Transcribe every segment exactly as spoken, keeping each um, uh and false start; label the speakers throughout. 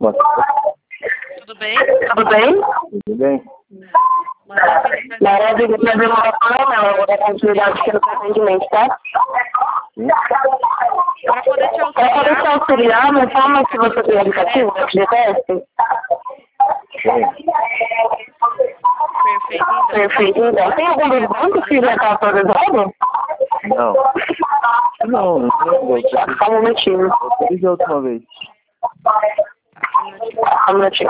Speaker 1: Tudo bem?
Speaker 2: Tudo bem?
Speaker 3: Tudo bem?
Speaker 2: Maravilha, prazer uma forma, ela vai continuidade aqui no atendimento, tá?
Speaker 1: Para poder te
Speaker 2: Para poder te
Speaker 1: auxiliar,
Speaker 2: auxiliar, me fala se você tem aplicativo de teste.
Speaker 1: perfeito, então.
Speaker 2: Perfeito, então. Tem algum dos bancos que já está atualizado?
Speaker 3: Não. Não, não tem.
Speaker 2: Só um momentinho.
Speaker 3: Eu fiz a última vez.
Speaker 2: Só um minutinho.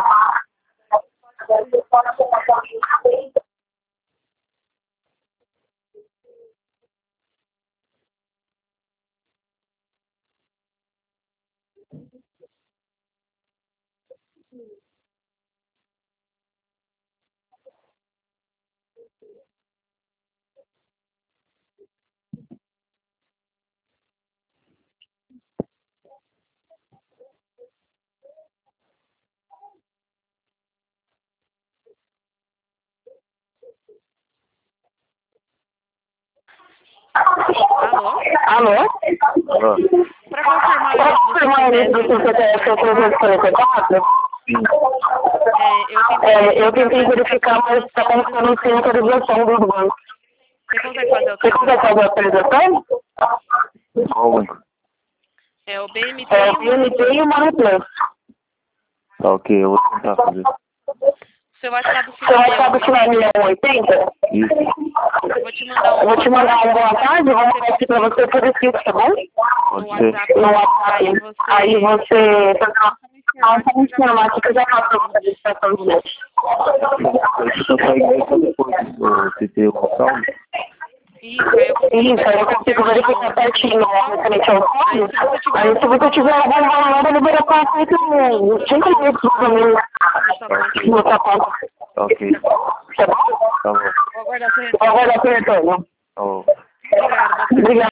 Speaker 1: Alô?
Speaker 2: Alô?
Speaker 3: Alô?
Speaker 1: Para confirmar
Speaker 2: Para
Speaker 1: isso do
Speaker 2: confirmar isso do seu C P F trezentos e quarenta e quatro?
Speaker 1: é, eu tentei,
Speaker 2: É, eu tentei verificar, mas está constando sem autorização dos bancos.
Speaker 1: Você consegue fazer a
Speaker 2: Você consegue fazer a autorização?
Speaker 3: Qual banco?
Speaker 1: É o B M T
Speaker 2: É,
Speaker 1: e
Speaker 2: o
Speaker 1: o
Speaker 2: B M T
Speaker 1: Money
Speaker 2: e o MoneyPlus.
Speaker 3: Tá, ok, eu vou tentar fazer.
Speaker 1: Seu WhatsApp
Speaker 2: Seu
Speaker 1: final
Speaker 2: WhatsApp
Speaker 1: é
Speaker 2: final é um oitenta?
Speaker 3: Isso.
Speaker 1: Eu vou te mandar um
Speaker 2: Eu vou te mandar um boa tarde, vou mandar aqui pra você por escrito, tá bom?
Speaker 1: no
Speaker 3: Pode ser.
Speaker 1: WhatsApp.
Speaker 2: No WhatsApp. Aí você faz uma confirmação que já passou a registração do net.
Speaker 3: Você consegue ver só depois do C T local?
Speaker 1: Isso, aí eu consigo
Speaker 2: Isso, aí eu consigo verificar certinho, referente ao código. Aí se você tiver algum valor, a liberação é feita em cinco minutos, mais ou menos, no sua conta.
Speaker 3: Tá, ok.
Speaker 2: Tá bom?
Speaker 3: Tá bom.
Speaker 1: Vou aguardar seu
Speaker 2: Vou aguardar seu retorno.
Speaker 3: Tá bom.
Speaker 1: Obrigada, boa tarde.
Speaker 2: Obrigada.